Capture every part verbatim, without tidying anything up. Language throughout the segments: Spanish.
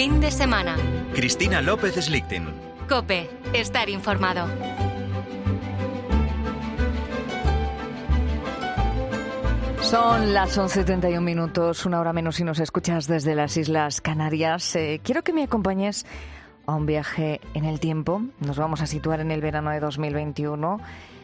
Fin de semana. Cristina López Slichting. COPE. Estar informado. Son las once treinta y un minutos, una hora menos si nos escuchas desde las Islas Canarias. Eh, quiero que me acompañes a un viaje en el tiempo. Nos vamos a situar en el verano de dos mil veintiuno.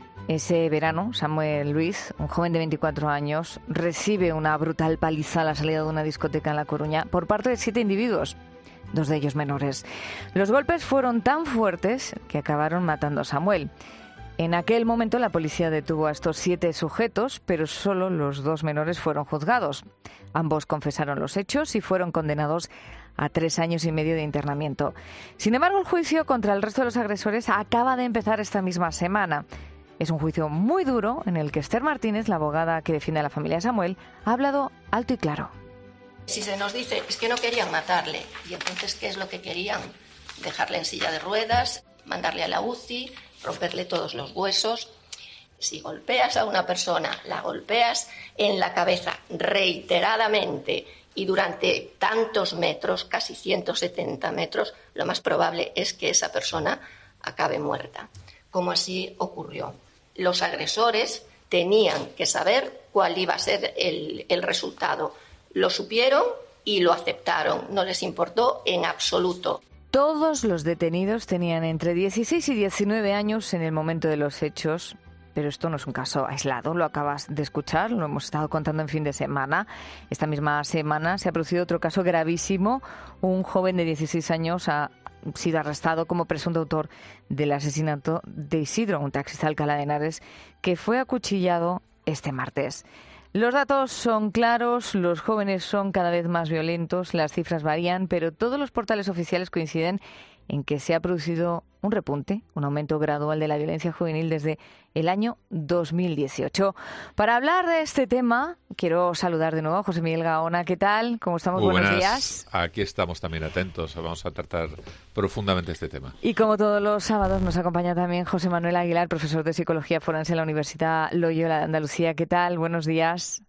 Ese verano, Samuel Luiz, un joven de veinticuatro años, recibe una brutal paliza a la salida de una discoteca en La Coruña por parte de siete individuos, dos de ellos menores. Los golpes fueron tan fuertes que acabaron matando a Samuel. En aquel momento la policía detuvo a estos siete sujetos, pero solo los dos menores fueron juzgados. Ambos confesaron los hechos y fueron condenados a tres años y medio de internamiento. Sin embargo, el juicio contra el resto de los agresores acaba de empezar esta misma semana. Es un juicio muy duro en el que Esther Martínez, la abogada que defiende a la familia de Samuel, ha hablado alto y claro. Si se nos dice, es que no querían matarle, y entonces, ¿qué es lo que querían? Dejarle en silla de ruedas, mandarle a la U C I, romperle todos los huesos. Si golpeas a una persona, la golpeas en la cabeza reiteradamente y durante tantos metros, casi ciento setenta metros, lo más probable es que esa persona acabe muerta, como así ocurrió. Los agresores tenían que saber cuál iba a ser el, el resultado. Lo supieron y lo aceptaron, no les importó en absoluto. Todos los detenidos tenían entre dieciséis y diecinueve años en el momento de los hechos, pero esto no es un caso aislado, lo acabas de escuchar, lo hemos estado contando en fin de semana. Esta misma semana se ha producido otro caso gravísimo. Un joven de dieciséis años ha sido arrestado como presunto autor del asesinato de Isidro, un taxista de Alcalá de Henares, que fue acuchillado este martes. Los datos son claros, los jóvenes son cada vez más violentos, las cifras varían, pero todos los portales oficiales coinciden en que se ha producido un repunte, un aumento gradual de la violencia juvenil desde el año dos mil dieciocho. Para hablar de este tema, quiero saludar de nuevo a José Miguel Gaona. ¿Qué tal? ¿Cómo estamos? Muy Buenos buenas. días. Aquí estamos también atentos. Vamos a tratar profundamente este tema. Y como todos los sábados nos acompaña también José Manuel Aguilar, profesor de Psicología Forense en la Universidad Loyola de Andalucía. ¿Qué tal? Buenos días.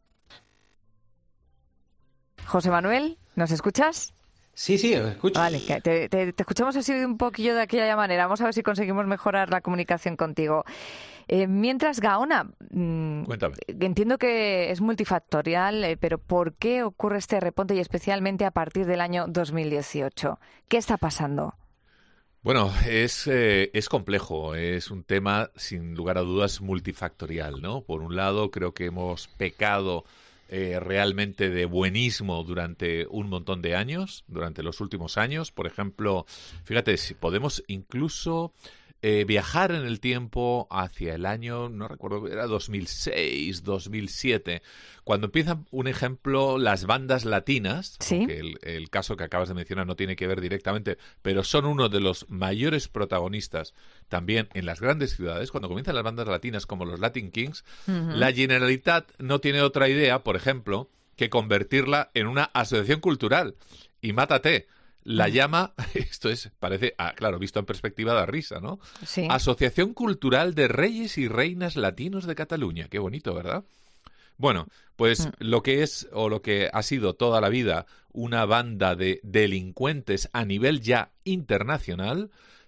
José Manuel, ¿nos escuchas? Sí, sí, os escucho. Vale, te, te, te escuchamos así un poquillo de aquella manera. Vamos a ver si conseguimos mejorar la comunicación contigo. Eh, mientras, Gaona, mmm, Cuéntame. Entiendo que es multifactorial, eh, pero ¿por qué ocurre este repunte y especialmente a partir del año dos mil dieciocho? ¿Qué está pasando? Bueno, es, eh, es complejo, es un tema sin lugar a dudas multifactorial, ¿no? Por un lado, creo que hemos pecado Eh, realmente de buenismo durante un montón de años, durante los últimos años. Por ejemplo, fíjate, si podemos incluso eh, viajar en el tiempo hacia el año, no recuerdo, era dos mil seis, dos mil siete, cuando empiezan, un ejemplo, las bandas latinas, ¿sí? Que el, el caso que acabas de mencionar no tiene que ver directamente, pero son uno de los mayores protagonistas también en las grandes ciudades. Cuando comienzan las bandas latinas como los Latin Kings, uh-huh. La Generalitat no tiene otra idea, por ejemplo, que convertirla en una asociación cultural. Y mátate, la uh-huh. llama, esto es, parece, ah, claro, visto en perspectiva da risa, ¿no? Sí. Asociación Cultural de Reyes y Reinas Latinos de Cataluña. Qué bonito, ¿verdad? Bueno, pues uh-huh. lo que es, o lo que ha sido toda la vida, una banda de delincuentes a nivel ya internacional.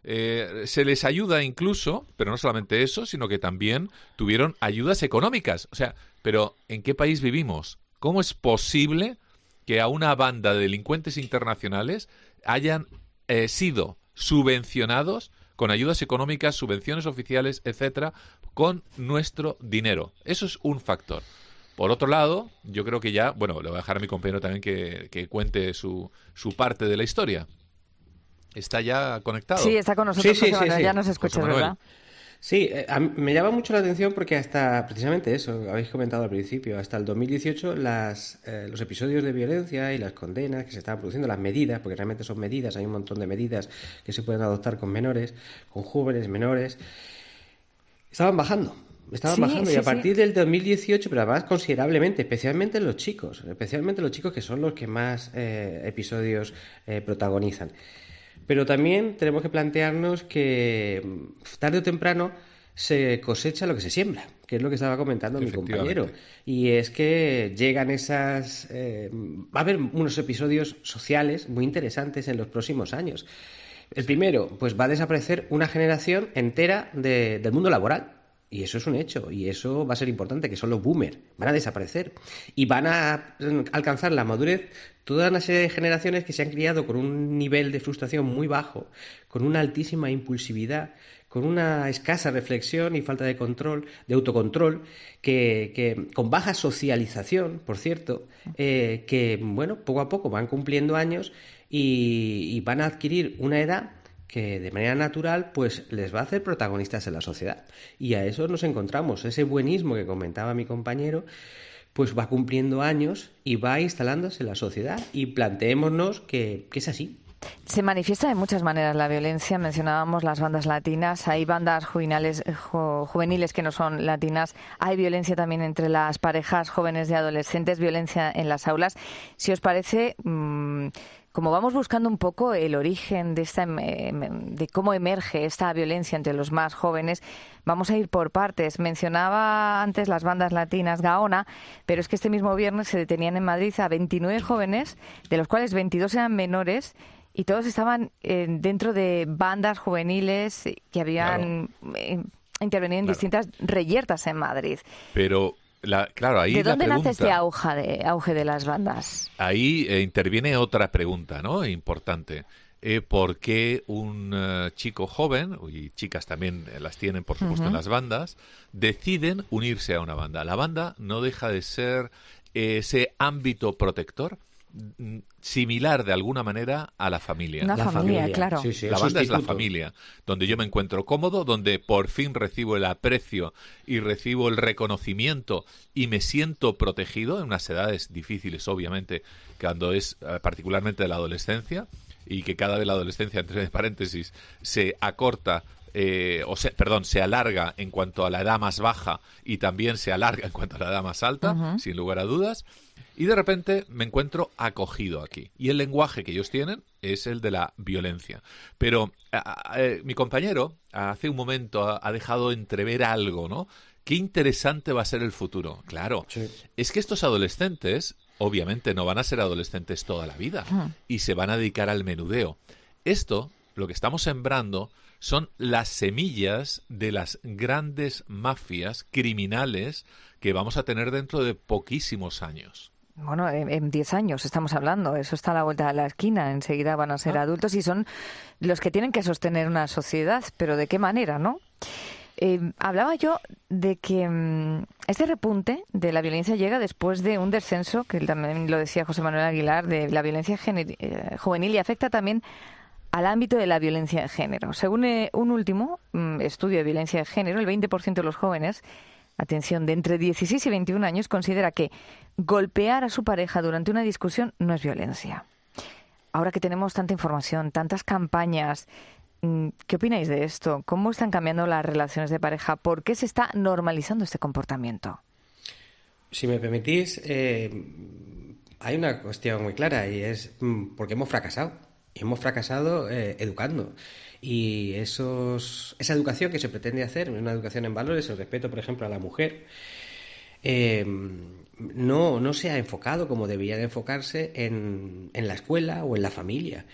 Eh, se les ayuda incluso, pero no solamente eso, sino que también tuvieron ayudas económicas. O sea, pero ¿en qué país vivimos? ¿Cómo es posible que a una banda de delincuentes internacionales hayan eh, sido subvencionados con ayudas económicas, subvenciones oficiales, etcétera, con nuestro dinero? Eso es un factor. Por otro lado, yo creo que ya, bueno, le voy a dejar a mi compañero también que, que cuente su, su parte de la historia. ¿Está ya conectado? Sí, está con nosotros, sí, sí, José Manuel, sí, sí. Ya nos escuchas, ¿verdad? Sí, eh, a mí me llama mucho la atención porque hasta, precisamente eso, habéis comentado al principio, hasta el dos mil dieciocho las, eh, los episodios de violencia y las condenas que se estaban produciendo, las medidas, porque realmente son medidas, hay un montón de medidas que se pueden adoptar con menores, con jóvenes, menores, estaban bajando. Estaban sí, bajando sí, y a partir sí. del dos mil dieciocho, pero además considerablemente, especialmente los chicos, especialmente los chicos que son los que más eh, episodios eh, protagonizan. Pero también tenemos que plantearnos que tarde o temprano se cosecha lo que se siembra, que es lo que estaba comentando mi compañero. Y es que llegan esas... Eh, va a haber unos episodios sociales muy interesantes en los próximos años. El primero, pues va a desaparecer una generación entera de, del mundo laboral. Y eso es un hecho, y eso va a ser importante, que son los boomers, van a desaparecer. Y van a alcanzar la madurez toda una serie de generaciones que se han criado con un nivel de frustración muy bajo, con una altísima impulsividad, con una escasa reflexión y falta de control, de autocontrol, que, que con baja socialización, por cierto, eh, que, bueno, poco a poco van cumpliendo años y, y van a adquirir una edad que de manera natural pues les va a hacer protagonistas en la sociedad. Y a eso nos encontramos. Ese buenismo que comentaba mi compañero pues va cumpliendo años y va instalándose en la sociedad. Y planteémonos que, que es así. Se manifiesta de muchas maneras la violencia. Mencionábamos las bandas latinas. Hay bandas juveniles, ju- juveniles que no son latinas. Hay violencia también entre las parejas jóvenes y adolescentes, violencia en las aulas. Si os parece... Mmm, como vamos buscando un poco el origen de esta de cómo emerge esta violencia entre los más jóvenes, vamos a ir por partes. Mencionaba antes las bandas latinas Gaona, pero es que este mismo viernes se detenían en Madrid a veintinueve jóvenes, de los cuales veintidós eran menores, y todos estaban eh, dentro de bandas juveniles que habían claro. eh, intervenido en claro. distintas reyertas en Madrid. Pero... La, claro, ahí ¿De dónde la pregunta, nace este auge de, auge de las bandas? Ahí eh, interviene otra pregunta, ¿no? Importante. Eh, ¿Por qué un uh, chico joven, y chicas también las tienen, por supuesto, uh-huh. en las bandas, deciden unirse a una banda? La banda no deja de ser eh, ese ámbito protector similar de alguna manera a la familia. Una la familia, familia, claro. Sí, sí, la banda sustituto. es la familia, donde yo me encuentro cómodo, donde por fin recibo el aprecio y recibo el reconocimiento y me siento protegido en unas edades difíciles, obviamente, cuando es eh, particularmente de la adolescencia, y que cada vez la adolescencia, entre paréntesis, se acorta Eh, o se, perdón, se alarga en cuanto a la edad más baja y también se alarga en cuanto a la edad más alta, uh-huh. sin lugar a dudas, y de repente me encuentro acogido aquí. Y el lenguaje que ellos tienen es el de la violencia. Pero a, a, mi compañero hace un momento ha, ha dejado entrever algo, ¿no? Qué interesante va a ser el futuro. Claro, sí. Es que estos adolescentes obviamente no van a ser adolescentes toda la vida uh-huh. y se van a dedicar al menudeo. Esto, lo que estamos sembrando, son las semillas de las grandes mafias criminales que vamos a tener dentro de poquísimos años. Bueno, en diez años estamos hablando, eso está a la vuelta de la esquina, enseguida van a ser ah. adultos y son los que tienen que sostener una sociedad, pero ¿de qué manera, no? Eh, hablaba yo de que um, este repunte de la violencia llega después de un descenso, que también lo decía José Manuel Aguilar, de la violencia gener- eh, juvenil y afecta también al ámbito de la violencia de género. Según eh, un último um, estudio de violencia de género, el veinte por ciento de los jóvenes, atención, de entre dieciséis y veintiún años, considera que golpear a su pareja durante una discusión no es violencia. Ahora que tenemos tanta información, tantas campañas, ¿qué opináis de esto? ¿Cómo están cambiando las relaciones de pareja? ¿Por qué se está normalizando este comportamiento? Si me permitís, eh, hay una cuestión muy clara y es porque hemos fracasado. Y hemos fracasado eh, educando. Y esos, esa educación que se pretende hacer, una educación en valores, el respeto, por ejemplo, a la mujer, eh, no, no se ha enfocado como debería de enfocarse en, en la escuela o en la familia.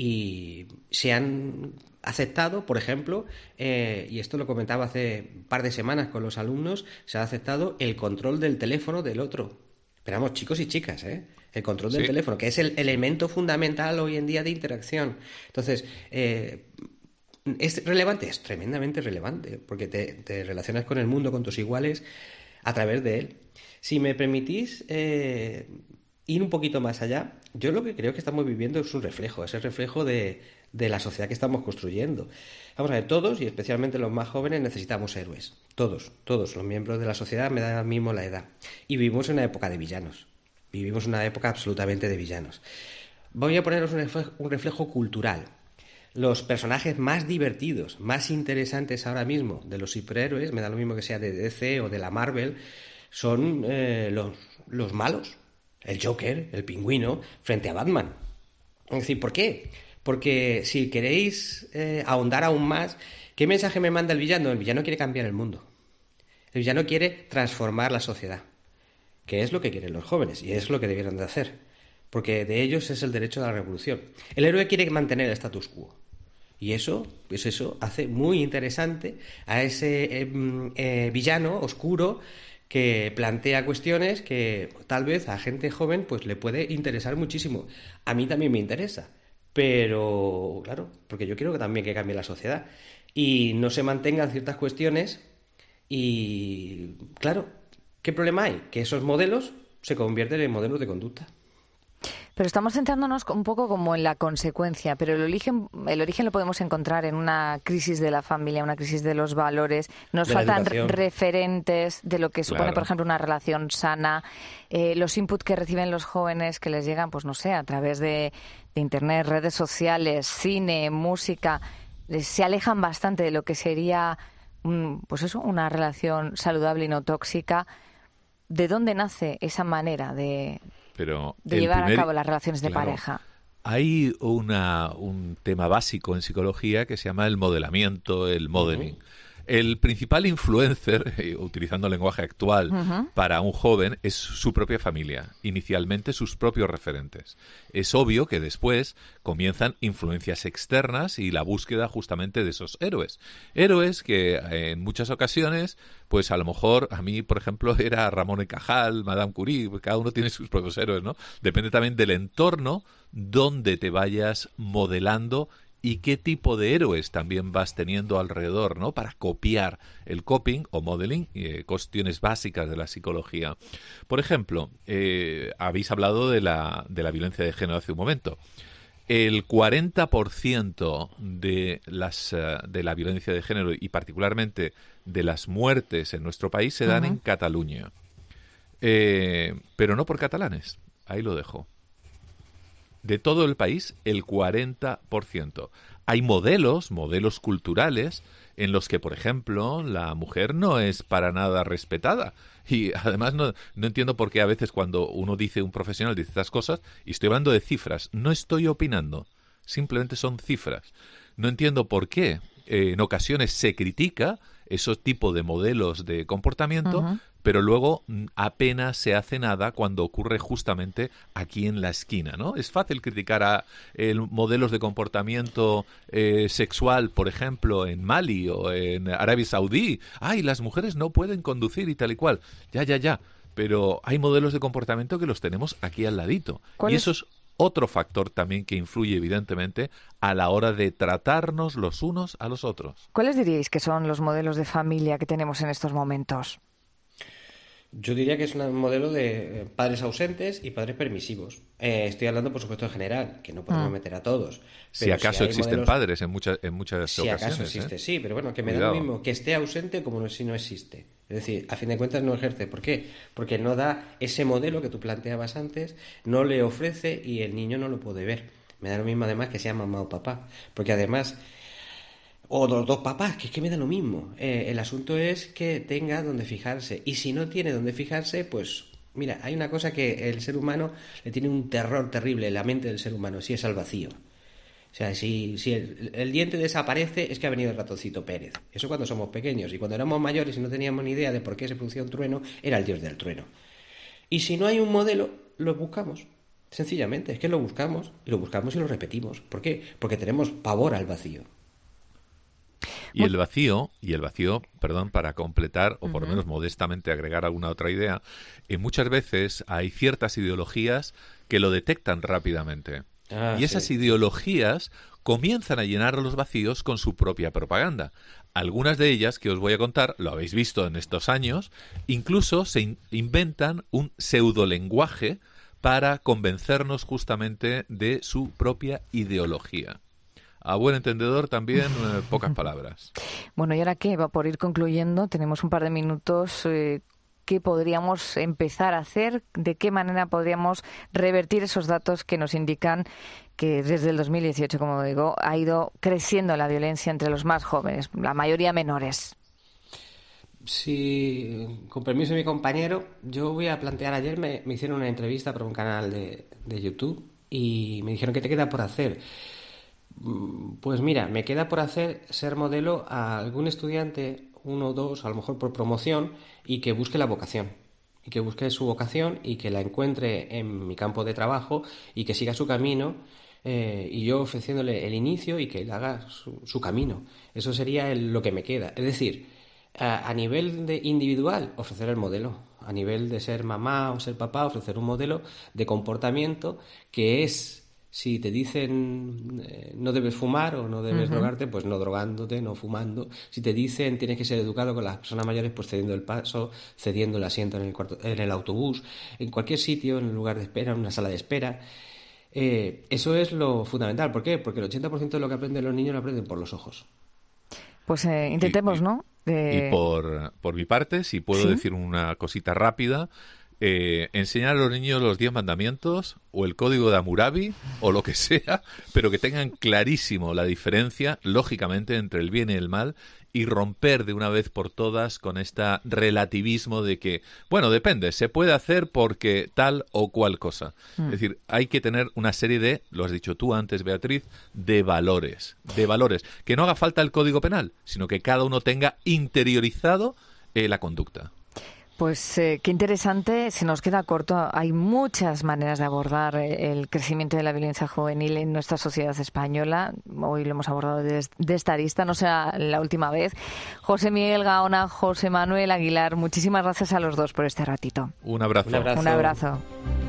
Y se han aceptado, por ejemplo, eh, y esto lo comentaba hace un par de semanas con los alumnos, se ha aceptado el control del teléfono del otro. Pero vamos, chicos y chicas, ¿eh? El control del sí. teléfono, que es el elemento fundamental hoy en día de interacción. Entonces, eh, ¿es relevante? Es tremendamente relevante, porque te, te relacionas con el mundo, con tus iguales, a través de él. Si me permitís eh, ir un poquito más allá, yo lo que creo que estamos viviendo es un reflejo, es el reflejo de, de la sociedad que estamos construyendo. Vamos a ver, todos, y especialmente los más jóvenes, necesitamos héroes. Todos, todos los miembros de la sociedad, me da mismo la edad. Y vivimos en una época de villanos. Vivimos una época absolutamente de villanos. Voy a poneros un reflejo, un reflejo cultural. Los personajes más divertidos, más interesantes ahora mismo de los superhéroes, me da lo mismo que sea de D C o de la Marvel, son eh, los, los malos. El Joker, el Pingüino, frente a Batman. Es decir, ¿por qué? Porque si queréis eh, ahondar aún más, ¿Qué mensaje me manda el villano? El villano quiere cambiar el mundo. El villano quiere transformar la sociedad, que es lo que quieren los jóvenes y es lo que debieron de hacer, porque de ellos es el derecho a la revolución. El héroe quiere mantener el status quo. Y eso, pues eso hace muy interesante a ese eh, eh, villano oscuro que plantea cuestiones que tal vez a gente joven pues le puede interesar muchísimo. A mí también me interesa, pero claro, porque yo quiero que también que cambie la sociedad y no se mantengan ciertas cuestiones y claro, ¿qué problema hay? Que esos modelos se convierten en modelos de conducta. Pero estamos centrándonos un poco como en la consecuencia, pero el origen, el origen lo podemos encontrar en una crisis de la familia, una crisis de los valores. Nos faltan referentes de lo que supone, claro, por ejemplo, una relación sana. Eh, los inputs que reciben los jóvenes que les llegan, pues no sé, a través de, de Internet, redes sociales, cine, música, eh, se alejan bastante de lo que sería, un, pues eso, una relación saludable y no tóxica. ¿De dónde nace esa manera de... Pero de llevar primer, a cabo las relaciones de claro, pareja? Hay una, un tema básico en psicología que se llama el modelamiento, el modeling. Uh-huh. El principal influencer, eh, utilizando el lenguaje actual, uh-huh, para un joven es su propia familia, inicialmente sus propios referentes. Es obvio que después comienzan influencias externas y la búsqueda justamente de esos héroes. Héroes que eh, en muchas ocasiones, pues a lo mejor a mí, por ejemplo, era Ramón y Cajal, Madame Curie, cada uno tiene sus propios héroes, ¿no? Depende también del entorno donde te vayas modelando y qué tipo de héroes también vas teniendo alrededor, ¿no? Para copiar el copying o modeling, eh, cuestiones básicas de la psicología. Por ejemplo, eh, habéis hablado de la, de la violencia de género hace un momento. El cuarenta por ciento de, las, uh, de la violencia de género y particularmente de las muertes en nuestro país se dan uh-huh. en Cataluña. Eh, pero no por catalanes. Ahí lo dejo. De todo el país, el cuarenta por ciento. Hay modelos, modelos culturales, en los que, por ejemplo, la mujer no es para nada respetada. Y además no, no entiendo por qué a veces cuando uno dice, un profesional dice estas cosas, y estoy hablando de cifras, no estoy opinando, simplemente son cifras. No entiendo por qué eh, en ocasiones se critica esos tipos de modelos de comportamiento, uh-huh. pero luego apenas se hace nada cuando ocurre justamente aquí en la esquina, ¿no? Es fácil criticar a el, modelos de comportamiento eh, sexual, por ejemplo, en Mali o en Arabia Saudí. ¡Ay, las mujeres no pueden conducir y tal y cual! Ya, ya, ya. Pero hay modelos de comportamiento que los tenemos aquí al ladito. Y eso es otro factor también que influye evidentemente a la hora de tratarnos los unos a los otros. ¿Cuáles diríais que son los modelos de familia que tenemos en estos momentos? Yo diría que es un modelo de padres ausentes y padres permisivos. Eh, estoy hablando, por supuesto, en general, que no podemos mm. meter a todos. Si acaso si existen modelos... padres en muchas, en muchas si ocasiones. Si acaso existe, ¿eh? sí, pero bueno, que me Cuidado. da lo mismo que esté ausente como si no existe. Es decir, a fin de cuentas no ejerce. ¿Por qué? Porque no da ese modelo que tú planteabas antes, no le ofrece y el niño no lo puede ver. Me da lo mismo además que sea mamá o papá. Porque además... O los dos papás, que es que me da lo mismo. Eh, el asunto es que tenga donde fijarse. Y si no tiene donde fijarse, pues... Mira, hay una cosa que el ser humano le tiene un terror terrible, la mente del ser humano, si es al vacío. O sea, si, si el, el diente desaparece, es que ha venido el ratoncito Pérez. Eso cuando somos pequeños. Y cuando éramos mayores y no teníamos ni idea de por qué se producía un trueno, era el dios del trueno. Y si no hay un modelo, lo buscamos. Sencillamente, es que lo buscamos, y lo buscamos y lo repetimos. ¿Por qué? Porque tenemos pavor al vacío. Y el vacío, y el vacío, perdón, para completar, o por lo menos modestamente agregar alguna otra idea, eh, muchas veces hay ciertas ideologías que lo detectan rápidamente. Ah, y esas sí. ideologías comienzan a llenar los vacíos con su propia propaganda. Algunas de ellas, que os voy a contar, lo habéis visto en estos años, incluso se in- inventan un pseudolenguaje para convencernos justamente de su propia ideología. A buen entendedor también, eh, pocas palabras. Bueno, y ahora que va por ir concluyendo, tenemos un par de minutos. Eh, ¿Qué podríamos empezar a hacer? ¿De qué manera podríamos revertir esos datos que nos indican que desde el dos mil dieciocho, como digo, ha ido creciendo la violencia entre los más jóvenes, la mayoría menores? Sí, con permiso de mi compañero, yo voy a plantear, ayer me, me hicieron una entrevista para un canal de, de YouTube y me dijeron, ¿qué te queda por hacer? Pues mira, me queda por hacer ser modelo a algún estudiante, uno o dos, a lo mejor por promoción, y que busque la vocación. Y que busque su vocación y que la encuentre en mi campo de trabajo y que siga su camino, eh, y yo ofreciéndole el inicio y que él haga su, su camino. Eso sería el, lo que me queda. Es decir, a, a nivel de individual, ofrecer el modelo. A nivel de ser mamá o ser papá, ofrecer un modelo de comportamiento que es... Si te dicen eh, no debes fumar o no debes uh-huh. drogarte, pues no drogándote, no fumando. Si te dicen tienes que ser educado con las personas mayores, pues cediendo el paso, cediendo el asiento en el, cuarto, en el autobús, en cualquier sitio, en un lugar de espera, en una sala de espera. Eh, eso es lo fundamental. ¿Por qué? Porque el ochenta por ciento de lo que aprenden los niños lo aprenden por los ojos. Pues eh, intentemos, y, y, ¿no? Eh... Y por, por mi parte, si puedo ¿Sí? decir una cosita rápida... Eh, enseñar a los niños los diez mandamientos o el código de Hammurabi o lo que sea, pero que tengan clarísimo la diferencia, lógicamente, entre el bien y el mal, y romper de una vez por todas con este relativismo de que, bueno, depende, se puede hacer porque tal o cual cosa. Mm. Es decir, hay que tener una serie de, lo has dicho tú antes, Beatriz, de valores, de valores. Que no haga falta el código penal, sino que cada uno tenga interiorizado eh, la conducta. Pues eh, qué interesante, se nos queda corto. Hay muchas maneras de abordar el crecimiento de la violencia juvenil en nuestra sociedad española. Hoy lo hemos abordado de, de esta arista, no será la última vez. José Miguel Gaona, José Manuel Aguilar, muchísimas gracias a los dos por este ratito. Un abrazo. Un abrazo. Un abrazo.